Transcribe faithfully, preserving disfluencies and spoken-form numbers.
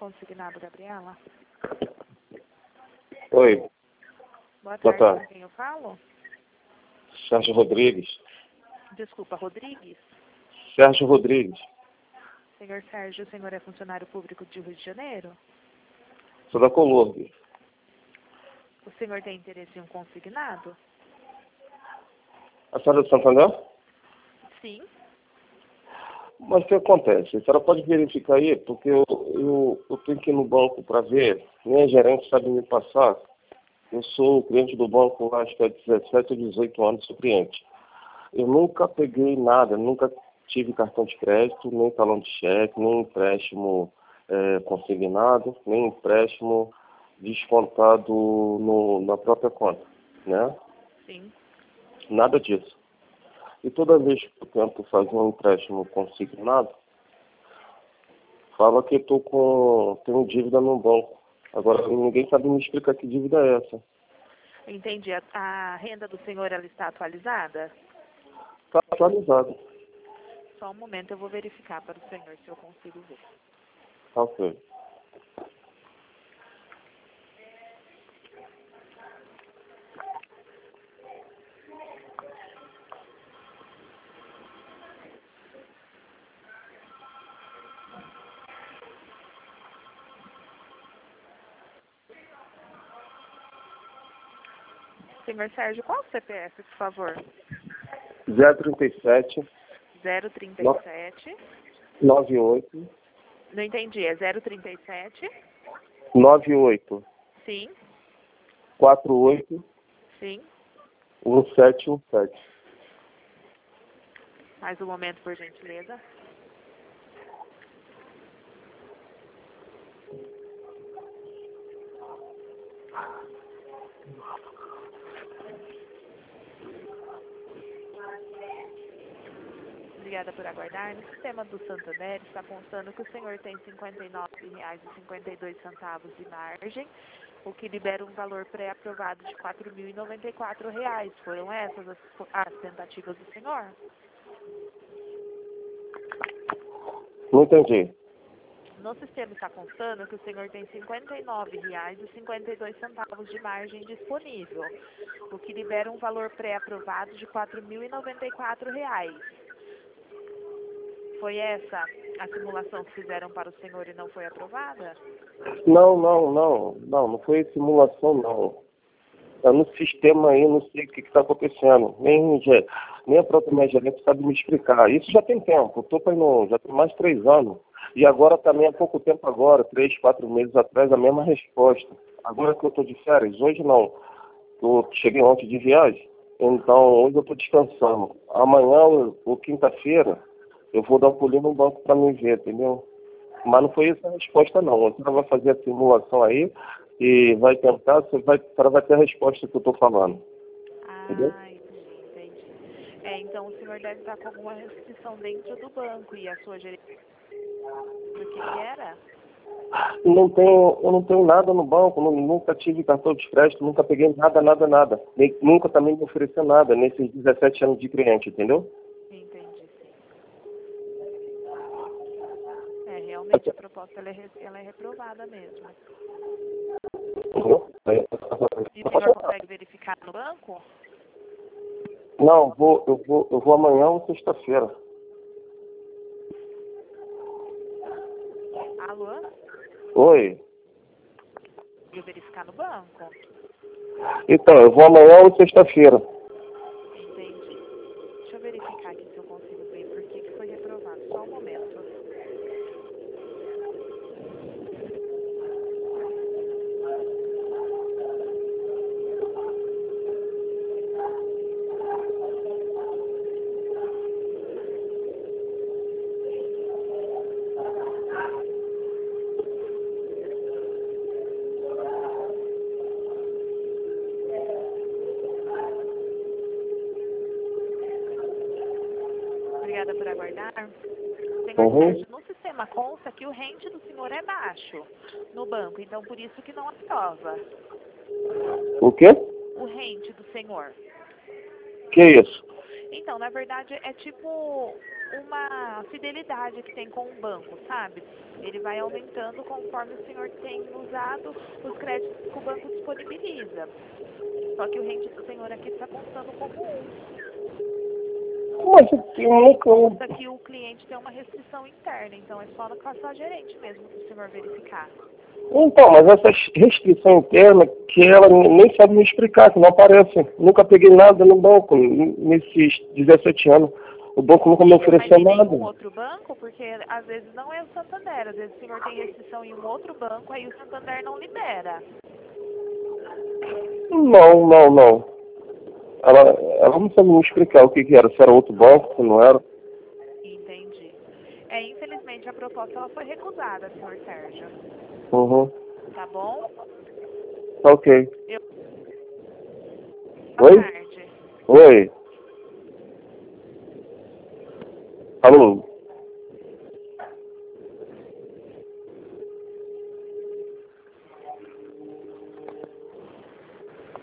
consignado, Gabriela. Oi. Boa tarde, Boa tarde. com quem eu falo? Sérgio Rodrigues. Desculpa, Rodrigues? Sérgio Rodrigues. Senhor Sérgio, o senhor é funcionário público de Rio de Janeiro? Sou da Colômbia. O senhor tem interesse em um consignado? A senhora é de Santander? Sim. Mas o que acontece? A senhora pode verificar aí, porque eu, eu, eu tenho que ir no banco para ver, nem a gerente sabe me passar. Eu sou cliente do banco, acho que há dezessete ou dezoito anos, sou cliente. Eu nunca peguei nada, nunca tive cartão de crédito, nem talão de cheque, nem empréstimo é, consignado, nem empréstimo descontado no, na própria conta, né? Sim. Nada disso. E toda vez que eu tento fazer um empréstimo consignado, fala que eu tô com, tenho dívida no banco. Agora, ninguém sabe me explicar que dívida é essa. Entendi. A, a renda do senhor, ela está atualizada? Está atualizado. Só um momento, eu vou verificar para o senhor se eu consigo ver. Ok. Senhor Sérgio, qual o C P F, por favor? zero trinta e sete, zero trinta e sete. noventa e oito, Não entendi, é zero trinta e sete? noventa e oito, Sim, quarenta e oito, sim. dezessete dezessete. Mais um momento, por gentileza. Obrigada por aguardar. No sistema do Santander está constando que o senhor tem cinquenta e nove reais e cinquenta e dois centavos de margem, o que libera um valor pré-aprovado de quatro mil e noventa e quatro reais. Foram essas as, as tentativas do senhor? Não entendi. No sistema está constando que o senhor tem cinquenta e nove reais e cinquenta e dois centavos de margem disponível, o que libera um valor pré-aprovado de quatro mil e noventa e quatro reais. Foi essa a simulação que fizeram para o senhor e não foi aprovada? Não, não, não. Não, não foi simulação, não. Está no sistema aí, não sei o que está acontecendo. Nem, nem a própria minha gerente sabe me explicar. Isso já tem tempo. Eu estou para já tem mais de três anos. E agora também há pouco tempo agora, três, quatro meses atrás, a mesma resposta. Agora que eu estou de férias, hoje não. Eu cheguei ontem de viagem, então hoje eu estou descansando. Amanhã, ou quinta-feira, eu vou dar um pulinho no banco para me ver, entendeu? Mas não foi essa a resposta, não. Você vai fazer a simulação aí e vai tentar, você vai, você vai ter a resposta que eu estou falando. Entendeu? Ah, entendi, entendi. É, então o senhor deve estar com alguma restrição dentro do banco e a sua gerente do que que era? Não tenho, eu não tenho nada no banco, não, nunca tive cartão de crédito, nunca peguei nada, nada, nada. Nem, nunca também me ofereceu nada nesses dezessete anos de cliente, entendeu? Entendi, sim. É, realmente a proposta ela é, re- ela é reprovada mesmo. E o senhor consegue verificar no banco? Não, vou, eu vou, eu vou amanhã ou sexta-feira. Alô? Oi. E verificar no banco? Então, eu vou amanhã ou sexta-feira. Entendi. Deixa eu verificar aqui se eu consigo ver por que que foi reprovado. Só um momento. Obrigada por aguardar. Senhor Uhum. Sérgio, no sistema consta que o rente do senhor é baixo no banco, então por isso que não aprova. O quê? O rente do senhor. Que isso? Então, na verdade, é tipo uma fidelidade que tem com o banco, sabe? Ele vai aumentando conforme o senhor tem usado os créditos que o banco disponibiliza. Só que o rende do senhor aqui está contando como um. Mas eu nunca... Consta que o cliente tem uma restrição interna, então é só com a sua gerente mesmo para o senhor verificar. Então, mas essa restrição interna que ela nem sabe me explicar, que não aparece. Nunca peguei nada no banco nesses dezessete anos. O banco nunca me ofereceu Mas em nada. nenhum outro banco, porque às vezes não é o Santander, às vezes o senhor tem restrição em um outro banco, aí o Santander não libera. Não, não, não. Ela, ela não sabe me explicar o que, que era, se era outro banco, se não era. Entendi. É, infelizmente a proposta ela foi recusada, senhor Sérgio. Uhum. Tá bom? Tá ok. Eu... Boa Oi? tarde. Oi. Alô?